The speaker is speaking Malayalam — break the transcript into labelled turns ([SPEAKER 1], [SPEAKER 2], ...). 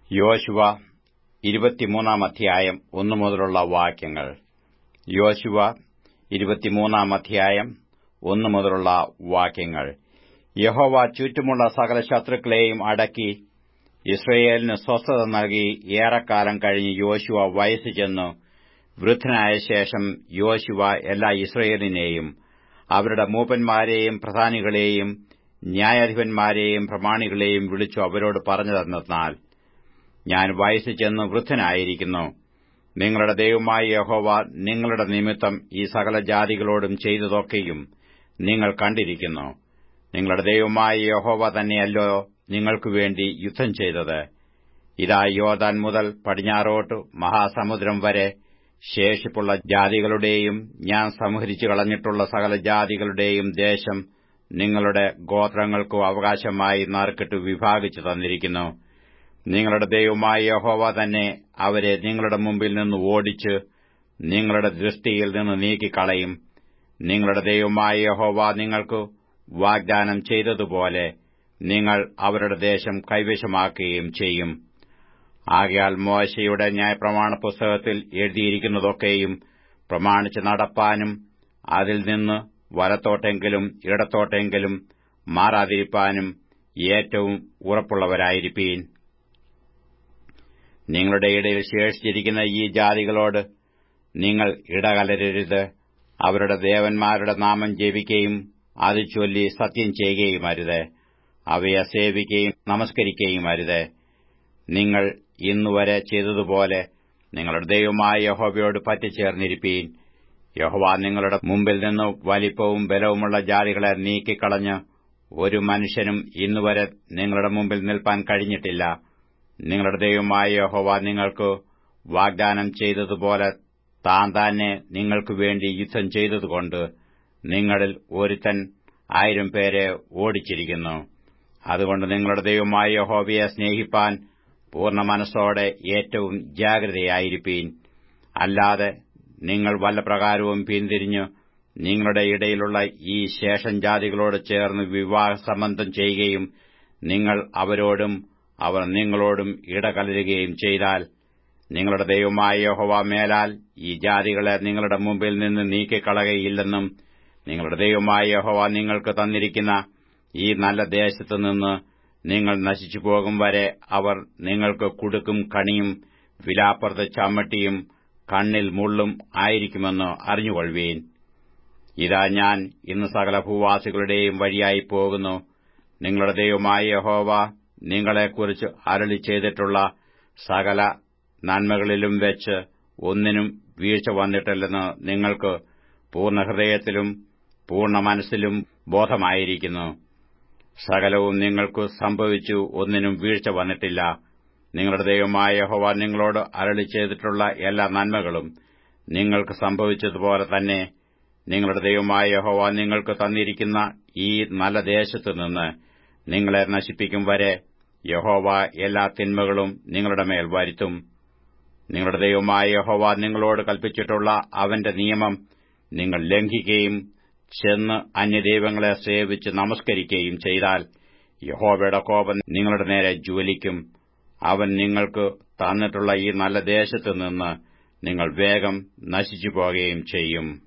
[SPEAKER 1] യോശുവ 23 അധ്യായം 1 മുതലുള്ള വാക്യങ്ങൾ. യോശുവ 23 അധ്യായം 1 മുതലുള്ള വാക്യങ്ങൾ. യഹോവ ചുറ്റുമുള്ള സകല ശത്രുക്കളെയും അടക്കി യിസ്രായേലിന് സ്വസ്ഥത നൽകി ഏറെക്കാലം കഴിഞ്ഞ് യോശുവ വയസ്സ് ചെന്നു വൃദ്ധനായ ശേഷം യോശുവ എല്ലാ യിസ്രായേലിനെയും അവരുടെ മൂപ്പന്മാരെയും പ്രധാനികളെയും ന്യായാധിപന്മാരെയും പ്രമാണികളെയും വിളിച്ചു അവരോട് പറഞ്ഞതെന്നാൽ, ഞാൻ വയസ്സ് ചെന്ന് വൃദ്ധനായിരിക്കുന്നു. നിങ്ങളുടെ ദൈവമായ യഹോവ നിങ്ങളുടെ നിമിത്തം ഈ സകല ജാതികളോടും ചെയ്തതൊക്കെയും നിങ്ങൾ കണ്ടിരിക്കുന്നു. നിങ്ങളുടെ ദൈവമായ യഹോവ തന്നെയല്ലോ നിങ്ങൾക്കുവേണ്ടി യുദ്ധം ചെയ്തത്. ഇതാ, യോർദാൻ മുതൽ പടിഞ്ഞാറോട്ട് മഹാസമുദ്രം വരെ ശേഷിപ്പുള്ള ജാതികളുടെയും ഞാൻ സംഹരിച്ചു കളഞ്ഞിട്ടുള്ള സകല ജാതികളുടെയും ദേശം നിങ്ങളുടെ ഗോത്രങ്ങൾക്കു അവകാശമായി നറുക്കിട്ട് വിഭാഗിച്ചു തന്നിരിക്കുന്നു. നിങ്ങളുടെ ദൈവമായ യഹോവ തന്നെ അവരെ നിങ്ങളുടെ മുമ്പിൽ നിന്ന് ഓടിച്ച് നിങ്ങളുടെ ദൃഷ്ടിയിൽ നിന്ന് നീക്കിക്കളയും. നിങ്ങളുടെ ദൈവമായ യഹോവ നിങ്ങൾക്ക് വാഗ്ദാനം ചെയ്തതുപോലെ നിങ്ങൾ അവരുടെ ദേശം കൈവശമാക്കുകയും ചെയ്യും. ആകയാൽ മോശെയുടെ ന്യായപ്രമാണ പുസ്തകത്തിൽ എഴുതിയിരിക്കുന്നതൊക്കെയും പ്രമാണിച്ച് നടപ്പാനും അതിൽ നിന്ന് വലത്തോട്ടെങ്കിലും ഇടത്തോട്ടെങ്കിലും മാറാതിരിപ്പാനും ഏറ്റവും ഉറപ്പുള്ളവരായിരിപ്പീൻ. നിങ്ങളുടെ ഇടയിൽ ശേഷിച്ചിരിക്കുന്ന ഈ ജാതികളോട് നിങ്ങൾ ഇടകലരരുത്. അവരുടെ ദേവന്മാരുടെ നാമം ജപിക്കുകയും അത് ചൊല്ലി സത്യം ചെയ്യുകയുമരുത്. അവയെ സേവിക്കുകയും നമസ്കരിക്കുകയുമരുത്. നിങ്ങൾ ഇന്നുവരെ ചെയ്തതുപോലെ നിങ്ങളുടെ ദൈവമായ യഹോവയോട് പറ്റിച്ചേർന്നിരിപ്പീൻ. യഹോവ നിങ്ങളുടെ മുമ്പിൽ നിന്ന് വലിപ്പവും ബലവുമുള്ള ജാതികളെ നീക്കിക്കളഞ്ഞ് ഒരു മനുഷ്യനും ഇന്നുവരെ നിങ്ങളുടെ മുമ്പിൽ നിൽപ്പാൻ കഴിഞ്ഞിട്ടില്ല. നിങ്ങളുടെ ദൈവമായ യഹോവ നിങ്ങൾക്ക് വാഗ്ദാനം ചെയ്തതുപോലെ താൻ തന്നെ നിങ്ങൾക്കുവേണ്ടി യുദ്ധം ചെയ്തതുകൊണ്ട് നിങ്ങളിൽ ഒരുത്തൻ 1000 പേരെ ഓടിച്ചിരിക്കുന്നു. അതുകൊണ്ട് നിങ്ങളുടെ ദൈവമായ യഹോവയെ സ്നേഹിപ്പാൻ പൂർണ്ണ മനസ്സോടെ ഏറ്റവും ജാഗ്രതയായിരിപ്പീൻ. അല്ലാതെ നിങ്ങൾ വല്ല പ്രകാരവും പിന്തിരിഞ്ഞ് നിങ്ങളുടെ ഇടയിലുള്ള ഈ ശേഷം ജാതികളോട് ചേർന്ന് വിവാഹസംബന്ധം ചെയ്യുകയും നിങ്ങൾ അവരോടും അവർ നിങ്ങളോടും ഇടകലരുകയും ചെയ്താൽ, നിങ്ങളുടെ ദൈവമായ യഹോവ മേലാൽ ഈ ജാതികളെ നിങ്ങളുടെ മുമ്പിൽ നിന്ന് നീക്കിക്കളകയില്ലെന്നും നിങ്ങളുടെ ദൈവമായ യഹോവ നിങ്ങൾക്ക് തന്നിരിക്കുന്ന ഈ നല്ല ദേശത്തുനിന്ന് നിങ്ങൾ നശിച്ചുപോകും വരെ അവർ നിങ്ങൾക്ക് കുടുക്കും കണിയും വിലാപ്പുറത്ത് ചമ്മട്ടിയും കണ്ണിൽ മുള്ളും ആയിരിക്കുമെന്ന് അറിഞ്ഞുകൊള്ളുവീൻ. ഇതാ, ഞാൻ ഇന്ന് സകല ഭൂവാസികളുടെയും വഴിയായി പോകുന്നു. നിങ്ങളുടെ ദൈവമായ യഹോവ നിങ്ങളെക്കുറിച്ച് അരുളി ചെയ്തിട്ടുള്ള സകല നന്മകളിലും വെച്ച് ഒന്നിനും വീഴ്ച വന്നിട്ടില്ലെന്ന് നിങ്ങൾക്ക് പൂർണ്ണഹൃദയത്തിലും പൂർണ്ണ മനസ്സിലും ബോധമായിരിക്കുന്നു. സകലവും നിങ്ങൾക്ക് സംഭവിച്ചു, ഒന്നിനും വീഴ്ച വന്നിട്ടില്ല. നിങ്ങളുടെ ദൈവമായ യഹോവ നിങ്ങളോട് അരുളി ചെയ്തിട്ടുള്ള എല്ലാ നന്മകളും നിങ്ങൾക്ക് സംഭവിച്ചതുപോലെ തന്നെ നിങ്ങളുടെ ദൈവമായ യഹോവ നിങ്ങൾക്ക് തന്നിരിക്കുന്ന ഈ നല്ല ദേശത്തുനിന്ന് നിങ്ങളെ നശിപ്പിക്കും വരെ യഹോവ എല്ലാ തിന്മകളും നിങ്ങളുടെ മേൽ വരുത്തും. നിങ്ങളുടെ ദൈവമായ യഹോവ നിങ്ങളോട് കൽപ്പിച്ചിട്ടുള്ള അവന്റെ നിയമം നിങ്ങൾ ലംഘിക്കുകയും ചെന്ന് അന്യദൈവങ്ങളെ സേവിച്ച് നമസ്കരിക്കുകയും ചെയ്താൽ യഹോവയുടെ കോപം നിങ്ങളുടെ നേരെ ജ്വലിക്കും. അവൻ നിങ്ങൾക്ക് തന്നിട്ടുള്ള ഈ നല്ല ദേശത്തുനിന്ന് നിങ്ങൾ വേഗം നശിച്ചുപോകുകയും ചെയ്യും.